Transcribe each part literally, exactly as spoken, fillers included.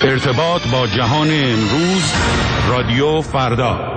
ارتباط با جهان امروز، رادیو فردا.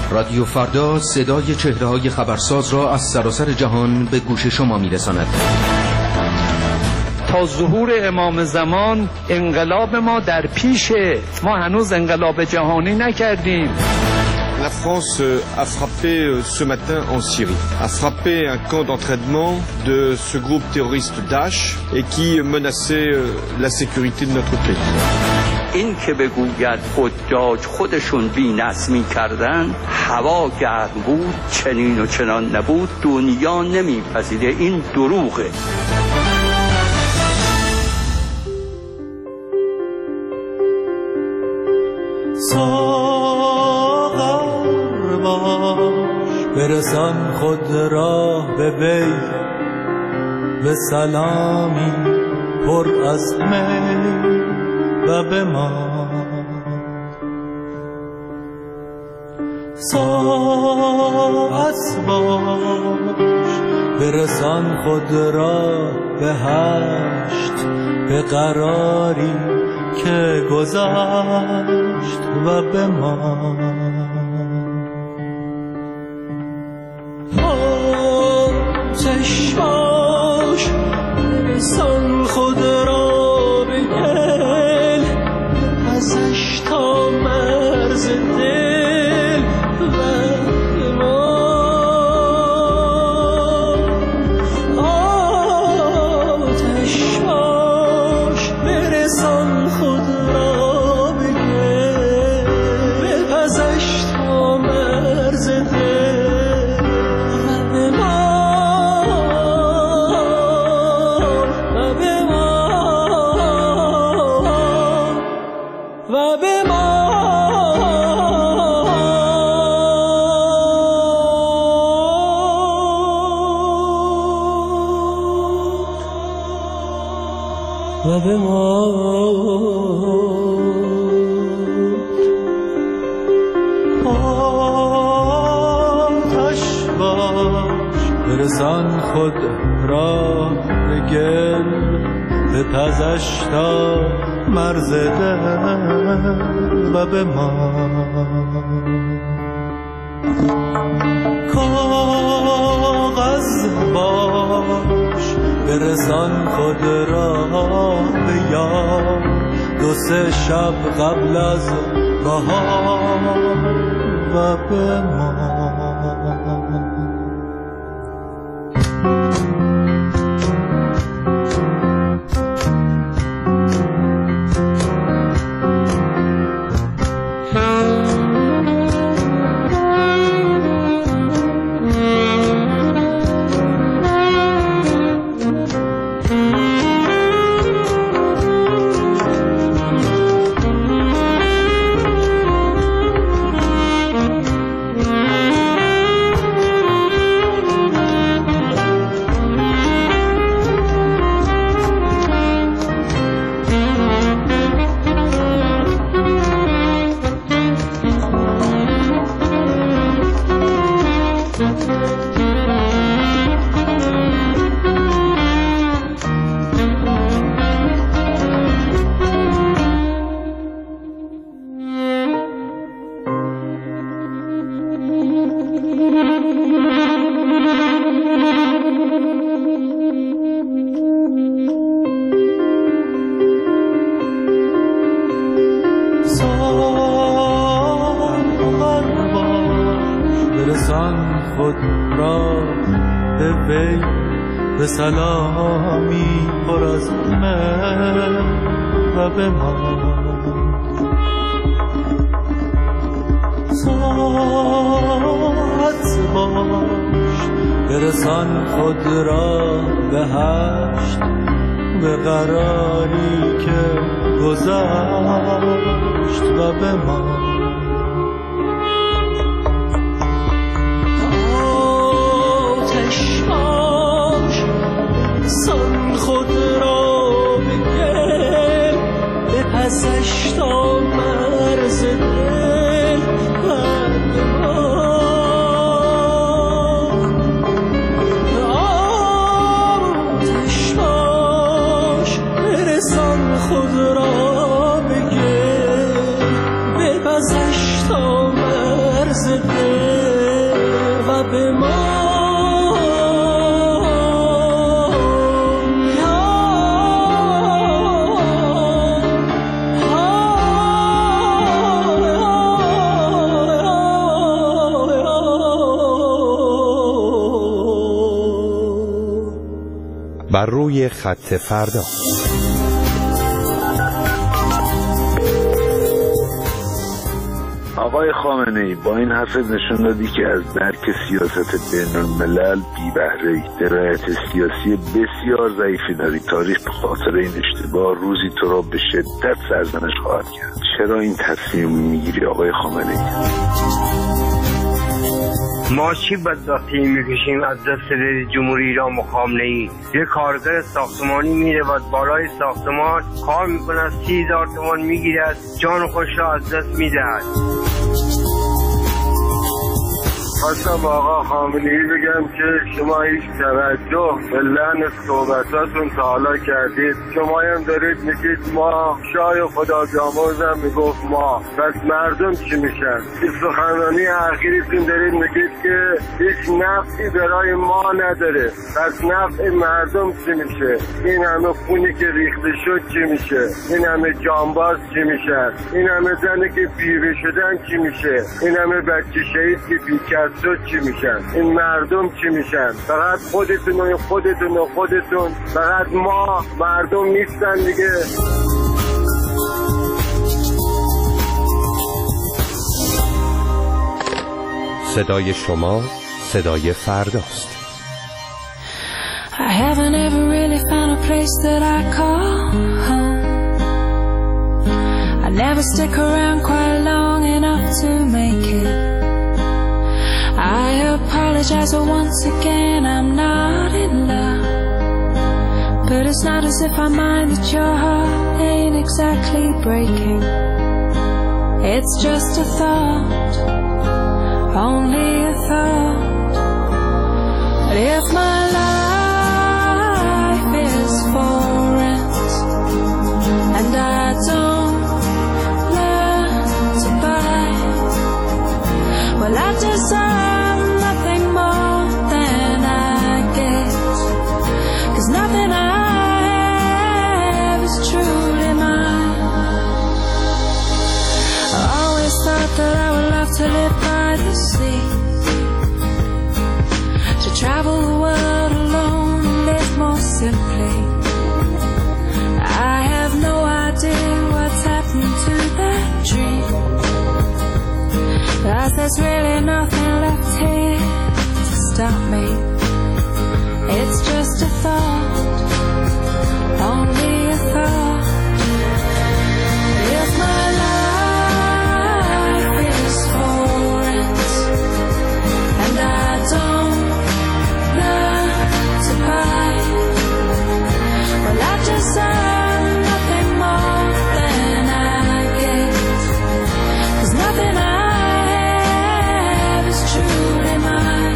رادیو فردا صدای چهره‌های خبرساز را از سراسر جهان به گوش شما می‌رساند. تا ظهور امام زمان انقلاب ما در پیشه، ما هنوز انقلاب جهانی نکردیم. La France a frappé ce matin en Syrie, a frappé un camp d'entraînement de ce groupe terroriste Daesh et qui menaçait la sécurité de notre pays. این که بگوید حجاج خودشون بی‌نظمی می‌کردن، هوا گرم بود، چنین و چنان نبود، دنیا نمی‌پذیره، این دروغه. ساغر باش برسان خود را به وی، به سلامی پر از می و به ما. ساعت باش برسان خود را به هشت، به قراری که گذشت و به ما. آتش باش برسان خود را به گل، ازش تا مرز دل و به ما. آتش باش برسان خود را به گل، ازش تا مرز دل و به ما. و به ما و به ما آتش باش برسان خود را به گل، به پزش تا مرز دل و به ما. کاغذ باش برسان خود را به یاد، دو سه شب قبل از بهار و به ما. برسان خود را به وی، به سلامی پر از من و به ما. ساعت باش برسان خود را به هشت، به قراری که گذشت و به ما. سان خود را به گل، به پسش تا مرز دل و به ما. آتش باش برسان خود را به گل، به پسش تا مرز دل به ما. بر روی خط فردا. آقای خامنه‌ای، با این حرف نشون دادی که از درک سیاست بین الملل بی بهره‌ای، درایت سیاسی بسیار ضعیفی داری. تاریخ به خاطر این اشتباه روزی تو را به شدت سرزنش خواهد کرد. چرا این تصمیم میگیری آقای خامنه‌ای؟ ما چی بدبختی میکشیم از دست رئیس جمهوری ایران و خامنه‌ای؟ یه کارگر ساختمانی میره و بالای ساختمان کار میکنه، سی هزار تومان میگیرد، جان خوش را از دست میدهد. خواستم با آقا خامنه‌ای بگم که شما هیچ توجه به لحن صحبتاتون تا حالا کردید. شما هم دارید میگید ما، شاه خدا بیامرزم میگفت ما، پس مردم چی میشن؟ این سخنرانی اخیرتون دارید میگید که هیچ نفعی برای ما نداره، پس نفع مردم چی میشه؟ این همه خونی که ریخته شد چی میشه؟ این همه جانباز چی میشن؟ این همه زنی که بیوه شدن چی میشه؟ این همه بچه شهید که بیکر شد چی میشن؟ این مردم چی میشن؟ فقط خودتون و خودتون و خودتون، فقط ما مردم نیستن دیگه. صدای شما صدای فرداست. I haven't ever really found a place that I call home. I never stick around quite long enough to make it. I apologize, but once again I'm not in love. But it's not as if I mind that your heart ain't exactly breaking. It's just a thought, only a thought. But if my life is for rent and I don't learn to buy, well I deserve nothing more than I get, 'cause nothing I have is truly mine. I always thought that I would love to live by the sea, to travel the world alone and live more simply. I have no idea what's happened to that dream, 'cause there's really nothing left here to stop me. It's just a thought, only a thought. If my life is for rent and I don't learn to buy, well I deserve nothing more than I get, 'cause nothing I have is truly mine.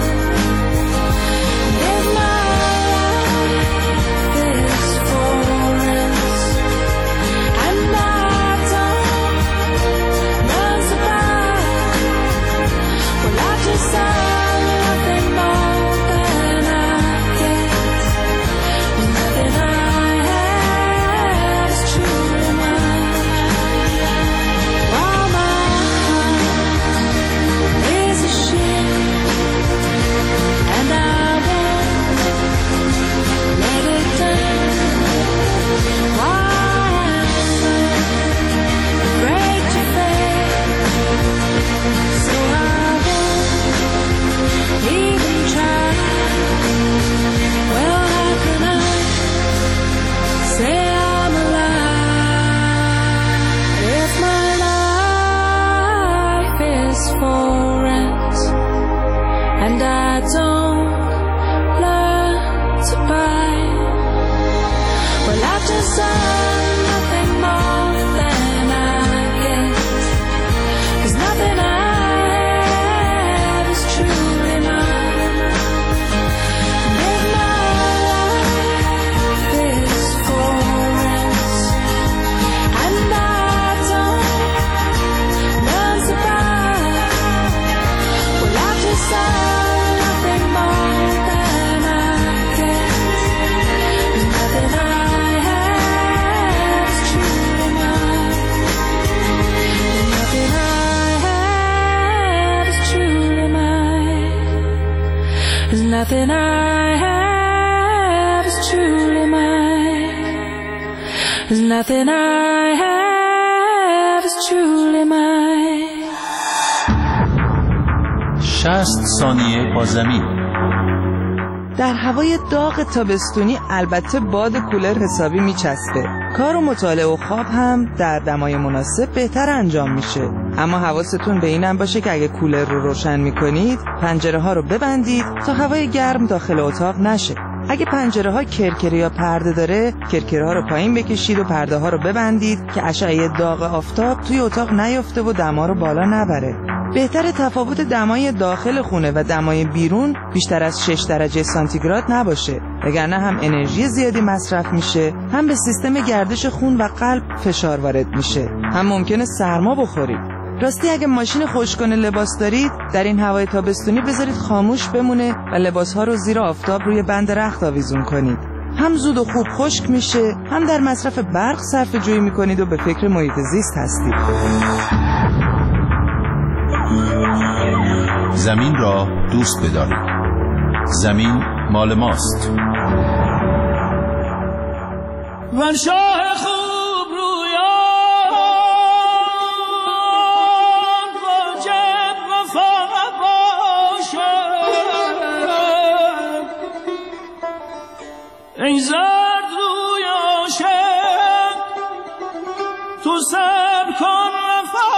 If my life is for rent and I don't learn to buy, well I deserve nothing more than I get, 'cause nothing I have is truly mine. While my heart is a ship and I won't let it down, why I'm afraid to fail, so I won't even try. Well, how can I say I'm alive if my life is for rent and I don't learn to buy? Well, I deserve nothing more than I get, 'cause nothing I have is truly mine. And if my life is for rent and I don't learn to buy, well I deserve nothing I have is truly mine. There's nothing I have is truly mine. شصت ثانیه با زمین. در هوای داغ تابستونی البته باد کولر حسابی میچسبه. کار و مطالعه و خواب هم در دمای مناسب بهتر انجام میشه. اما حواستون به اینم باشه که اگه کولر رو روشن میکنید پنجره ها رو ببندید تا هوای گرم داخل اتاق نشه. اگه پنجره ها کرکره یا پرده داره، کرکره ها رو پایین بکشید و پرده ها رو ببندید که اشعه داغ آفتاب توی اتاق نیفته و دما رو بالا نبره. بهتره تفاوت دمای داخل خونه و دمای بیرون بیشتر از شش درجه سانتیگراد نباشه، وگرنه هم انرژی زیادی مصرف میشه، هم به سیستم گردش خون و قلب فشار وارد میشه، هم ممکنه سرما بخورید. راستی اگه ماشین خشک‌کنه لباس دارید، در این هوای تابستونی بذارید خاموش بمونه و لباس‌ها رو زیر آفتاب روی بند رخت آویزون کنید. هم زود و خوب خشک میشه، هم در مصرف برق صرفه‌جویی میکنید و به فکر محیط زیست هستید. زمین را دوست بدارید. زمین مال ماست. ورشاه خوب رویان واجب وفا باشد. ای زرد روی عاشق تو صبر کن وفا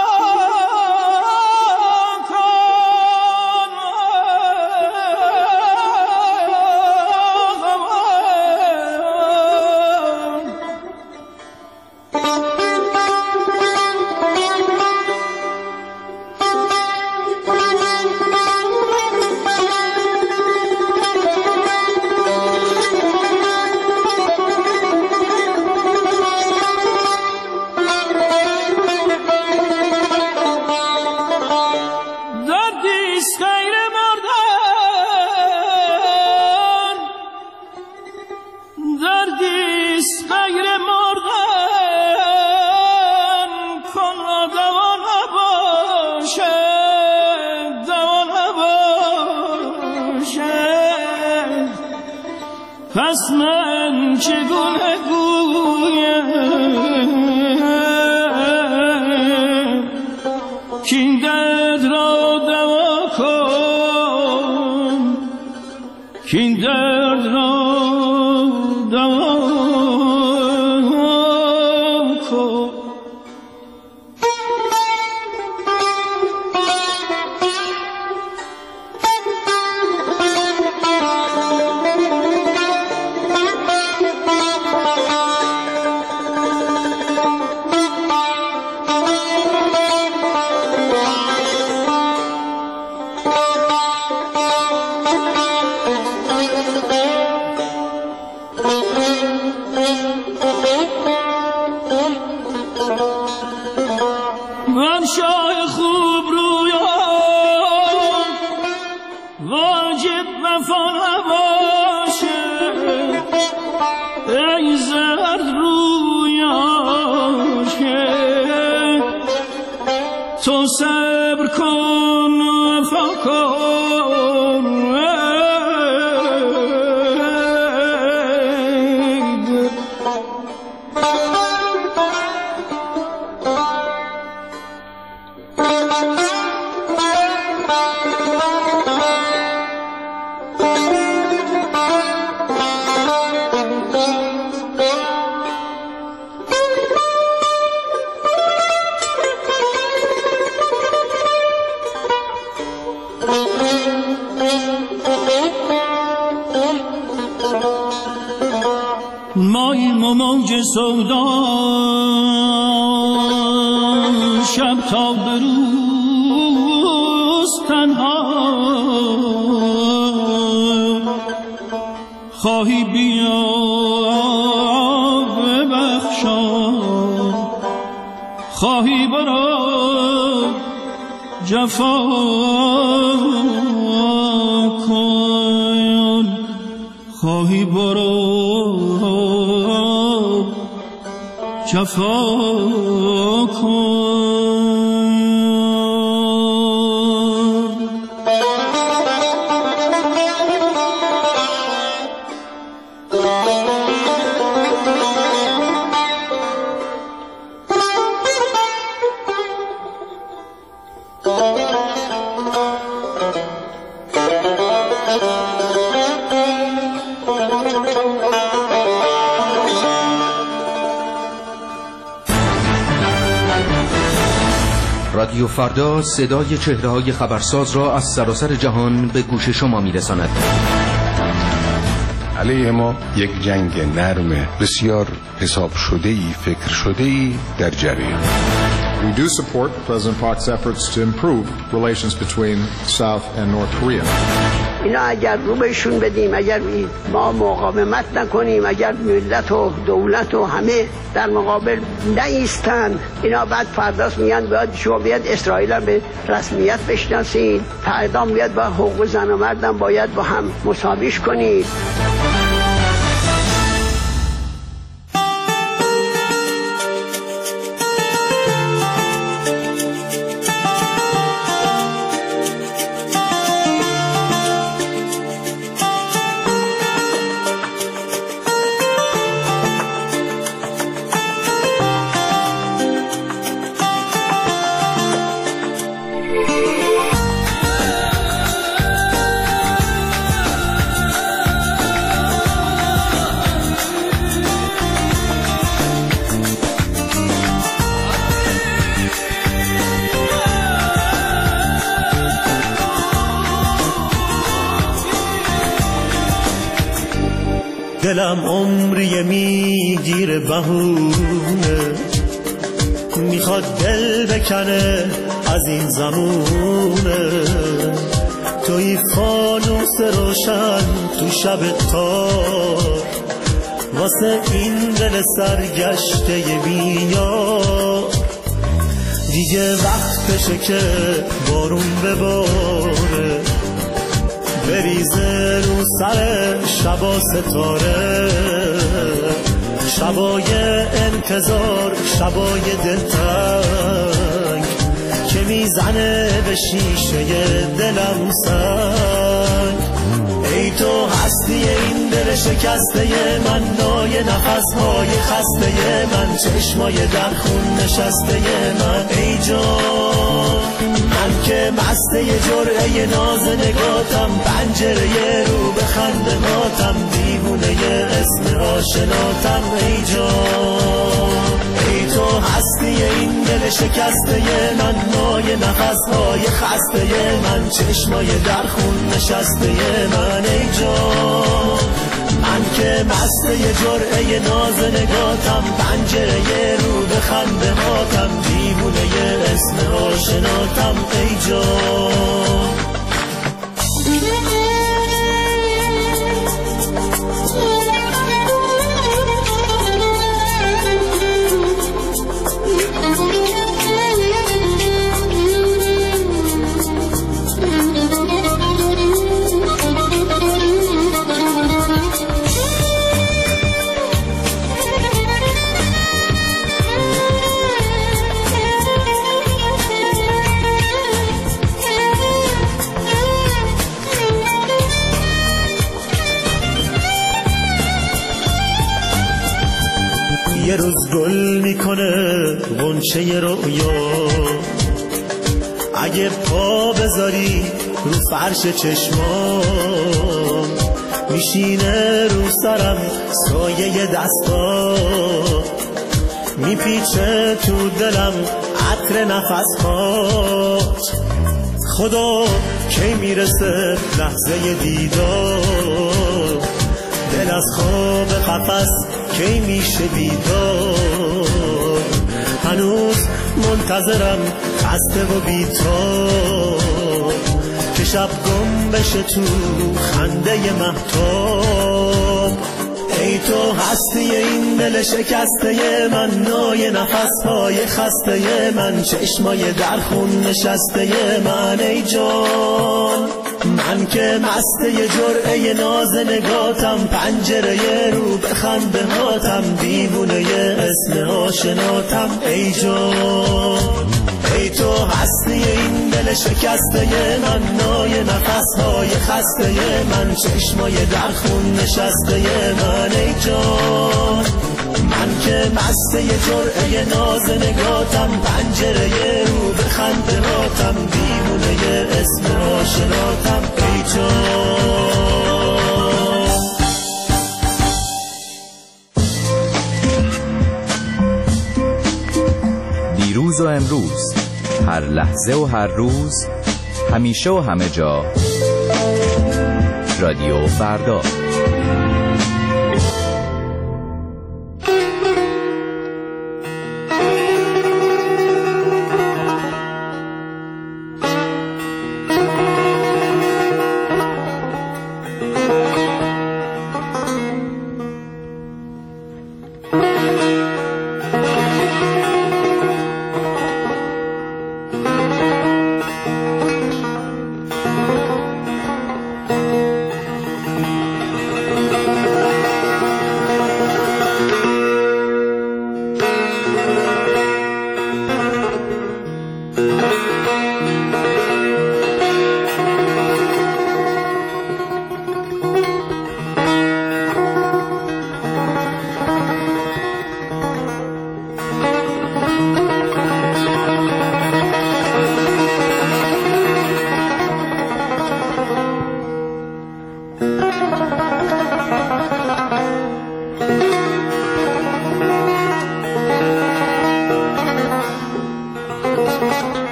پس من چگونه گویم کین درد را دوا کن، کین درد را دوا کن. ورشاه خوب رویان واجب وفا نباشه. ای زرد روی عاشق تو صبر کن وفا کن. ماییم و موج سودا شب تا بروز تنها خواهی بیا ببخشا، خواهی برا جفا کن، خواهی برا جفا کن. رادیو فردا صدای چهره‌های خبرساز را از سراسر جهان به گوش شما می‌رساند. علیه ما یک جنگ نرم بسیار حساب شده‌ای، فکر شده‌ای در جریان. We do support President Park's efforts to improve relations between South and North Korea. اینا اگر رو بهشون بدیم، اگر ما مقاومت نکنیم، اگر ملت و دولت و همه در مقابل نایستن، اینا بعد فرداست میگن باید شما بیاد اسرائیل هم به رسمیت بشناسید، اعدام بیاد با حقوق زن و مردم باید با هم مساویش کنید. دلم عمری میگیره بهونه، میخواد دل بکنه از این زمونه، توی فانوس روشن تو شب تار، واسه این دل سرگشته بیار، دیگه وقتشه که بارون بباره، بریزه رو سر شبا ستاره، شبای انتظار، شبای دلتنگ که میزنه به شیشه دلم سنگ. ای تو هستی این دل شکسته من، نای نفسهای خسته من، چشمای در خون نشسته من. ای جان من که مسته جرعه ناز نگاتم، پنجره رو به خندهاتم، دیوونه اسم آشناتم. ای جان ای تو هستی این دل شکسته من، نای نفسهای خسته من، چشمای در خون نشسته من. ای جان من که مسته جرعه ناز نگاتم، پنجره رو به خندهاتم، دیوونه اسم آشناتم. ای جان یه روز گل میکنه غنچه رویا، اگه پا بذاری رو فرش چشمام، میشینه رو سرم سایه دستا، میپیچه تو دلم عطر نفسات. خدا کی میرسه لحظه دیدار، دل از خواب قفس کی میشه بیدار، هنوز منتظرم خسته و بی‌تاب، که شب گم بشه تو خنده مهتاب. ای تو هستی این دل شکسته من، نای نفسهای خسته من، چشمای در خون نشسته من. ای جان من که مسته جرعه ناز نگاتم، پنجره رو به خندهاتم، دیوونه اسم آشناتم. ای جان ای تو هستی این دل شکسته من، نای نفسهای خسته من، چشمای در خون نشسته من. ای جان من که مسته جرعه ناز نگاتم، پنجره رو به خندهاتم، دیوونه اسم آشناتم. ای جان دیروز و امروز، هر لحظه و هر روز، همیشه و همه جا. رادیو فردا.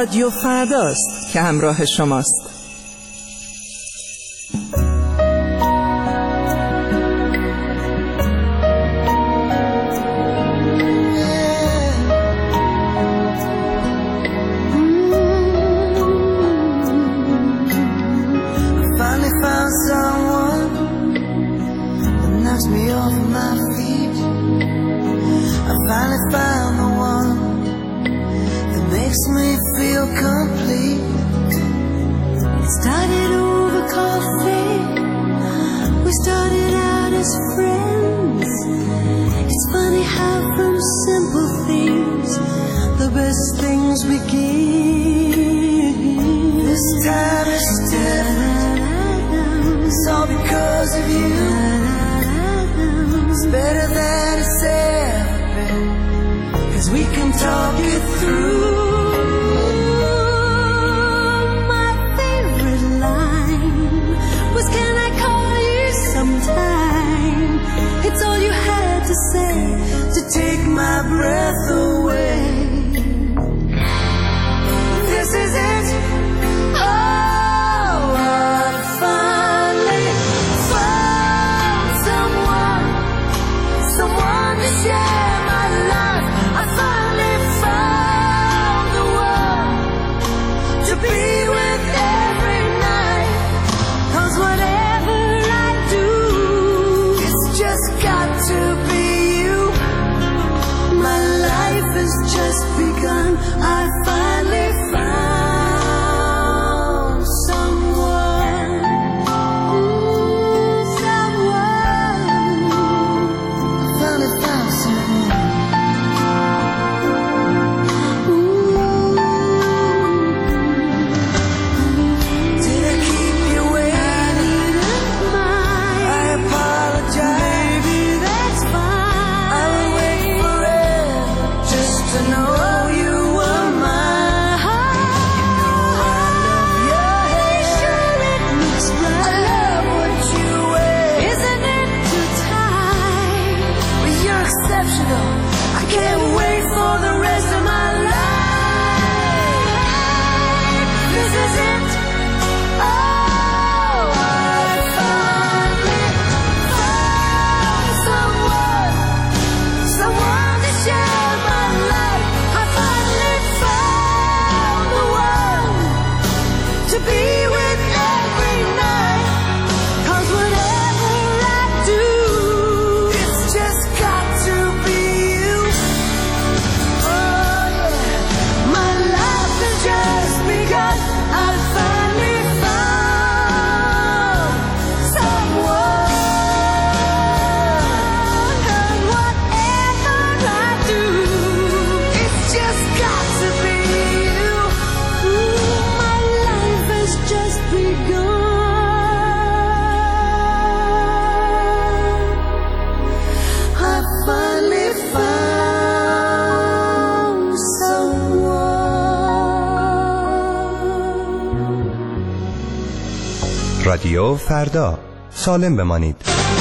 رادیو فرداست که همراه شماست. رادیو فردا، سالم بمانید.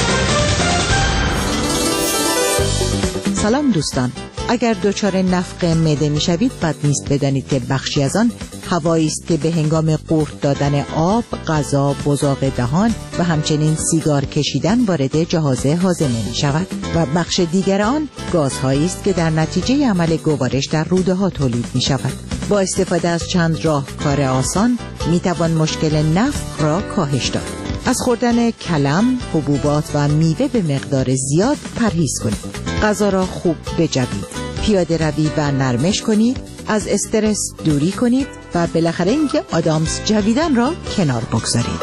سلام دوستان، اگر دچار نفخ معده میشوید بد نیست بدانید که بخشی از آن هوایی است که به هنگام قورت دادن آب، غذا، بزاق دهان و همچنین سیگار کشیدن وارد جهاز هاضمه می شود و بخش دیگر آن گازهایی است که در نتیجه عمل گوارش در روده ها تولید می شود. با استفاده از چند راهکار آسان می توان مشکل نفخ را کاهش داد. از خوردن کلم، حبوبات و میوه به مقدار زیاد پرهیز کنید. غذا را خوب بجوید. پیاده روی و نرمش کنید. از استرس دوری کنید و بالاخره اینکه آدامس جویدن را کنار بگذارید.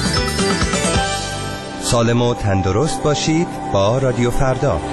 سالم و تندرست باشید با رادیو فردا.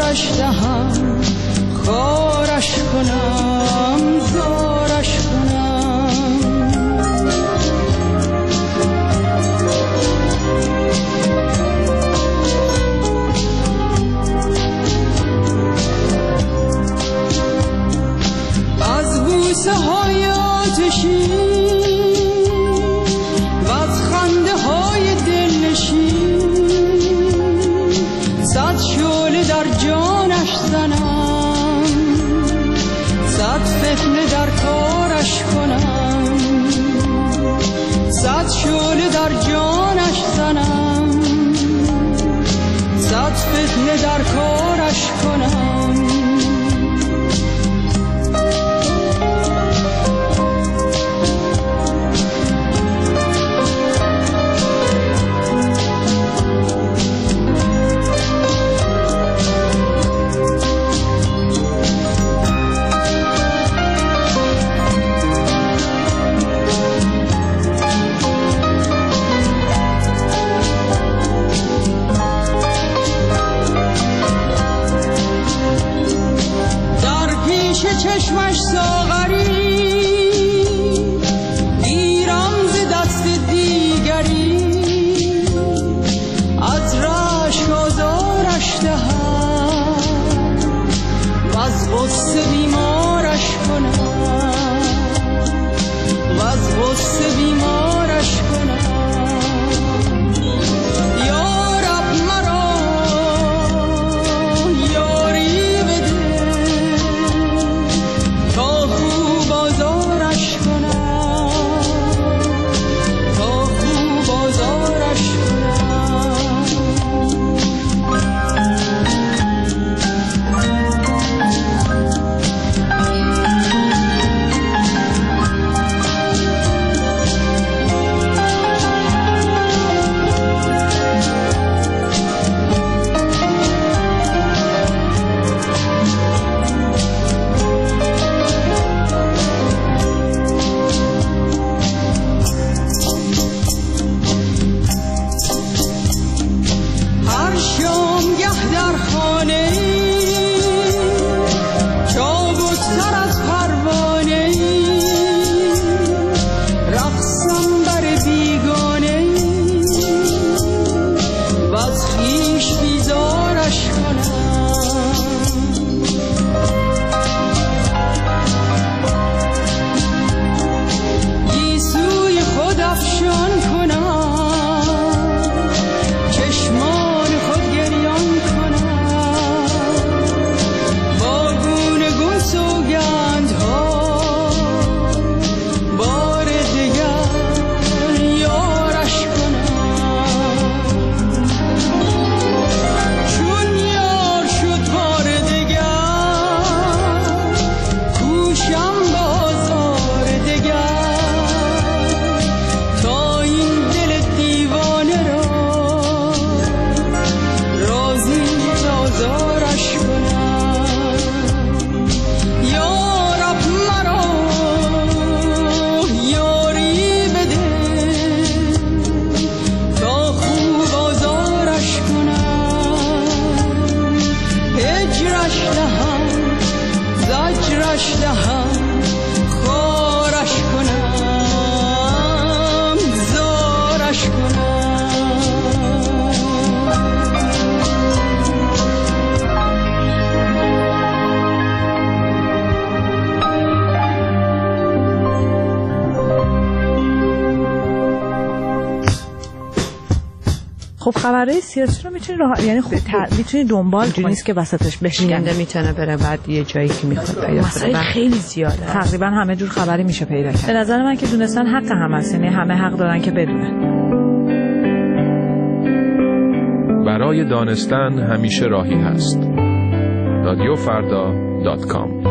هجرش دهم خارش کنم زارش کنم از بوسه های آتشی و از خنده های دلنشین صد شعله در جانش زنم صد فتنه در کارش کنم صد شعله در جانش زنم صد فتنه در کارش کنم چشمش ساغری گیرم ز دست دیگری از رشک آزارش دهم و از غصه بیمارش کنم و از غصه بیمارش کنم یا رب مرا یاری بده تا خوب آزارش کنم تا خوب آزارش خب خبرهای سیاسی رو میتونی راه یعنی خب ت... میتونی دنبال کنی، نیست که وسطش بشکنه، میتونه بره بعد یه جایی که میخواد پیدا کنه. خیلی زیاده، تقریبا همه جور خبری میشه پیدا کرد. به نظر من که دونستن حق هم هست، یعنی همه حق دارن که بدونن. برای دانستن همیشه راهی هست. رادیو فردا دات کام.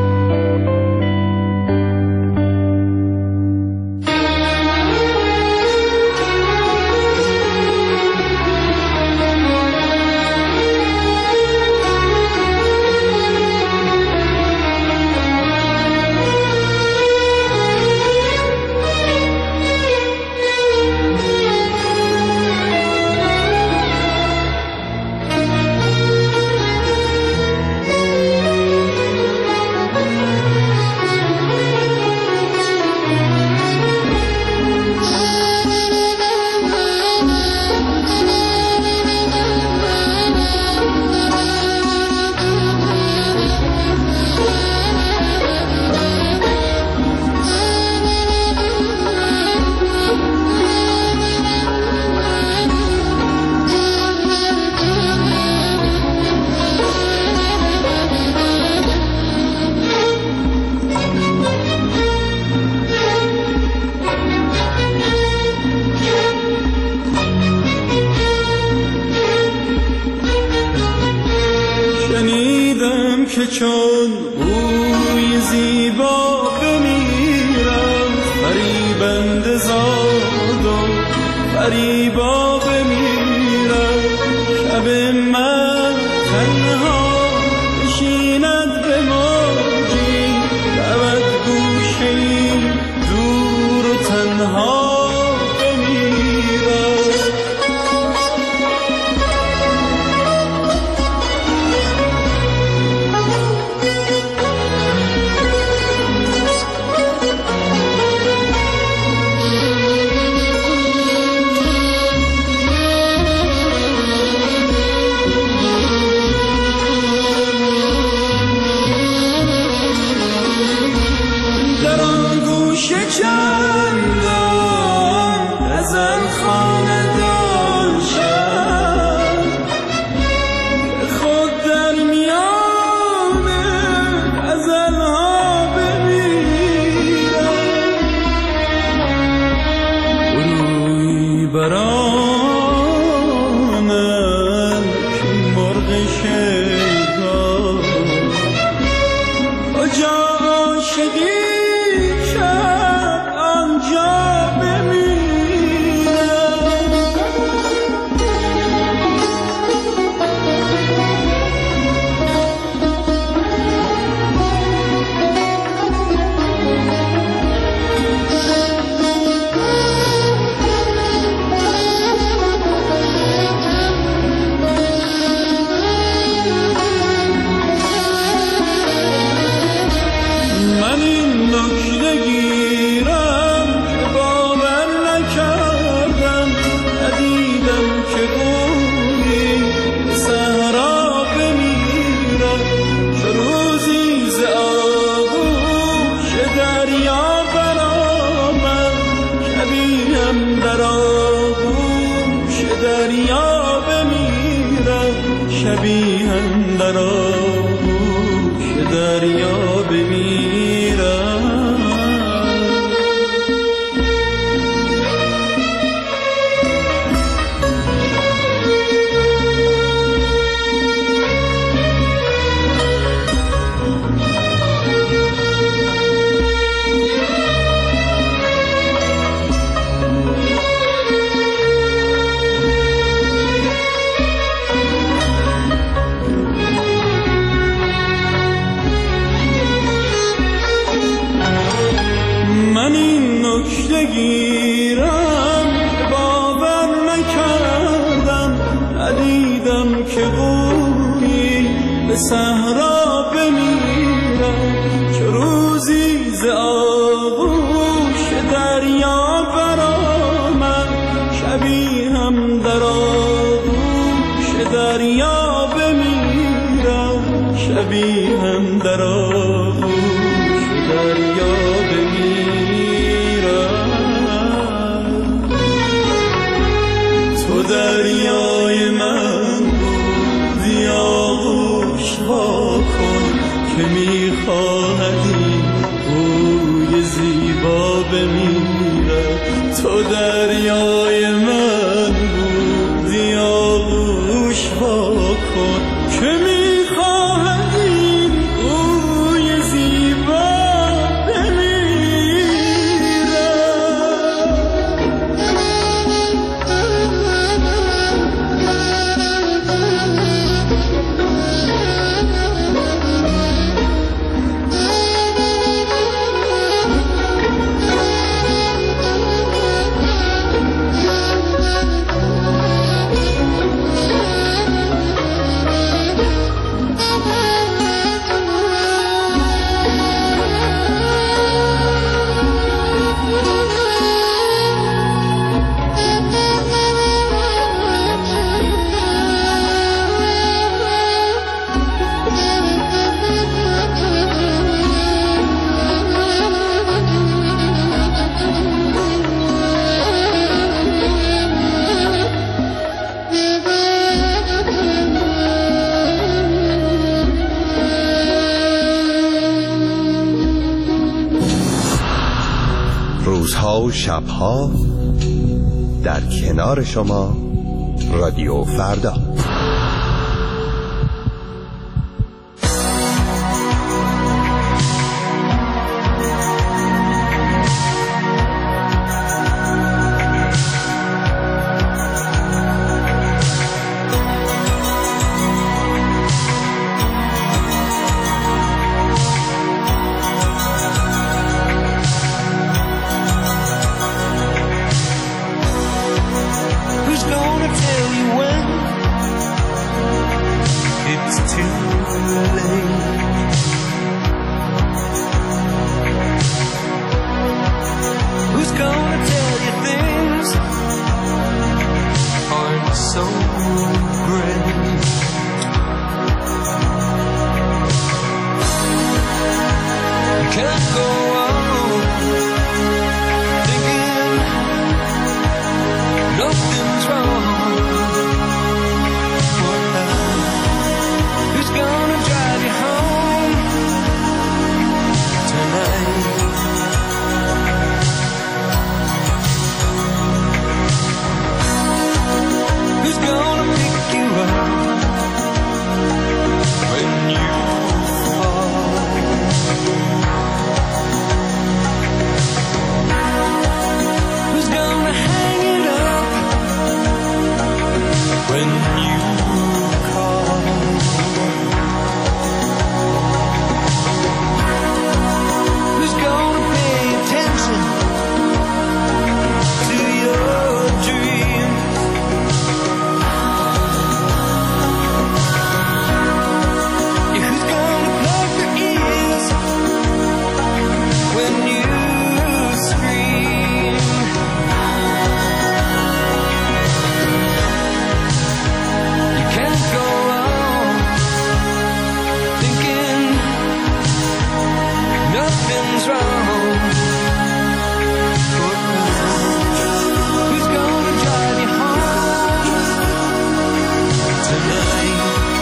شنیدم که چون بوی زیبا بمیرم فریبنده زاد و فریبا بمیرم شب من تنها بشیند به موجی رود گوشه‌ای دور و تنها روزها و شبها در کنار شما رادیو فردا. late. Who's gonna tell you things aren't so great? You can't go on thinking nothing's wrong. Who's gonna drive you home tonight? Who's gonna pick you up when you fall? Who's gonna hang it up when you call? Who's gonna pay attention to your dreams? Who's gonna plug their ears when you scream? You can't go on thinking nothing's wrong. Who's gonna drive you home tonight?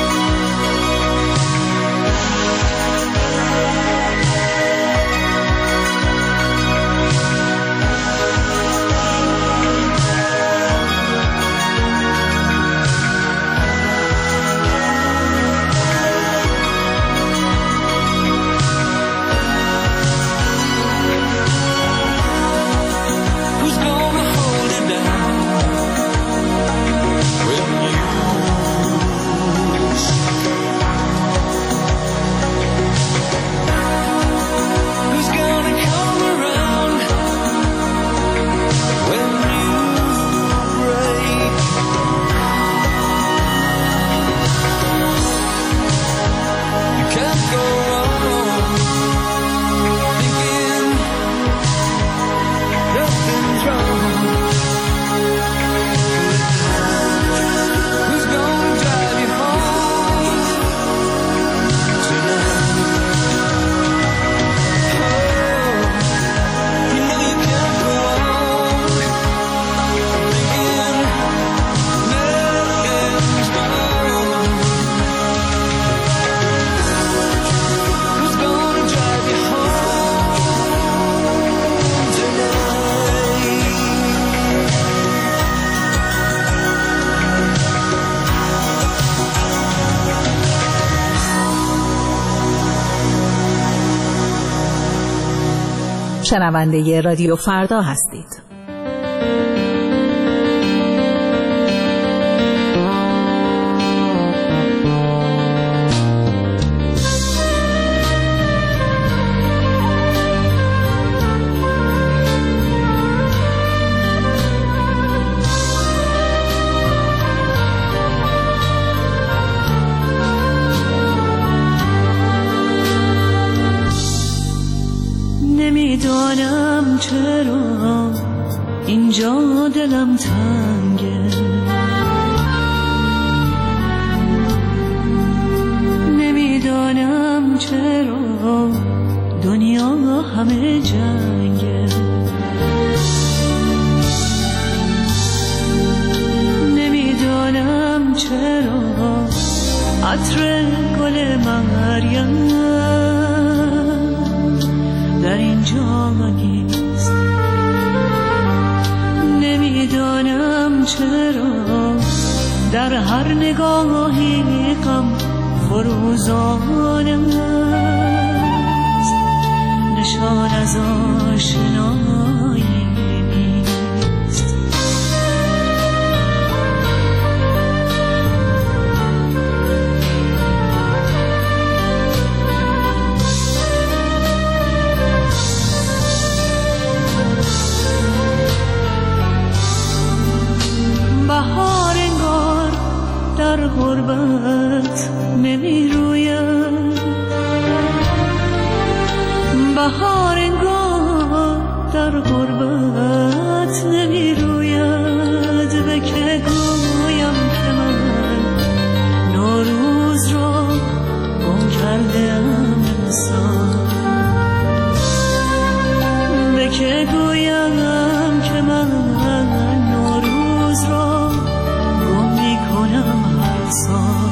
Who's gonna hold it down when you lose? Who's gonna come around when you break? You can't go on thinking nothing's wrong. Who's gonna drive you home tonight? Oh, you know you can't go on thinking nothing's wrong. Who's gonna drive you home tonight? شنونده رادیو فردا هستید. نمیدانم چرا اینجا دلم تنگه، نمیدانم چرا دنیا همه جنگه، نمیدانم چرا عطر گل مریم در اینجا نیست، نمیدانم چرا در هر نگاهی غم فروزان است، نشان از آشنایی نیست. بهار انگار در غربت نمی روید، بهار انگار در غربت نمی روید، به که گویم که من نوروز را گم کردم انسان، به که گویم که من نوروز را گم می کنم هر سال.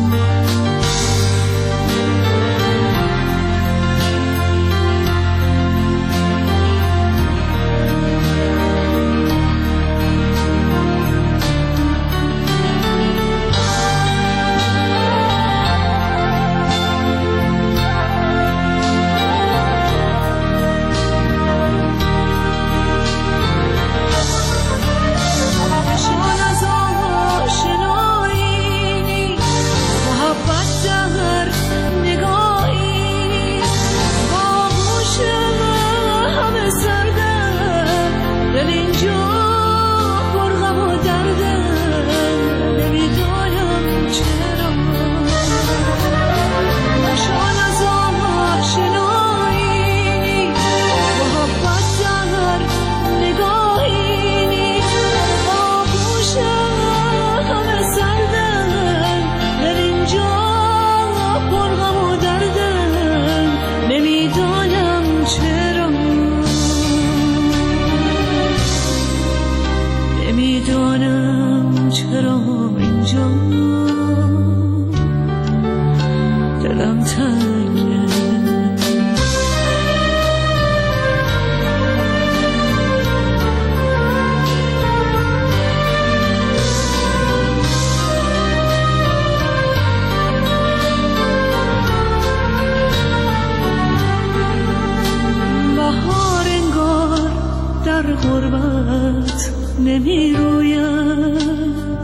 غربت نمی روید،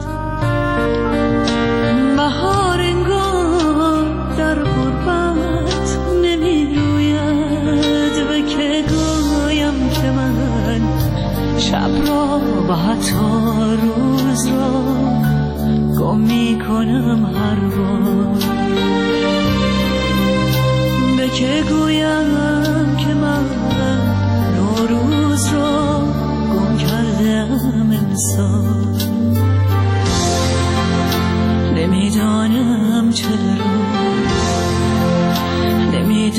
بهار انگار در غربت نمی روید، به که گویم که من شب را و حتی روز را گم می کنم هر بار، به که گویم که من نوروز را گم کردم انسان، نمیدانم چرا،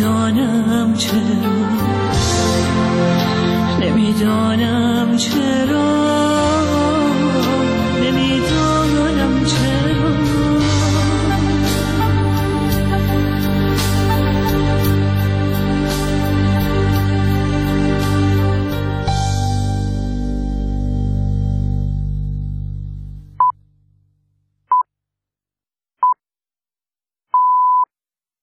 نمیدانم چرا، نمیدانم چرا.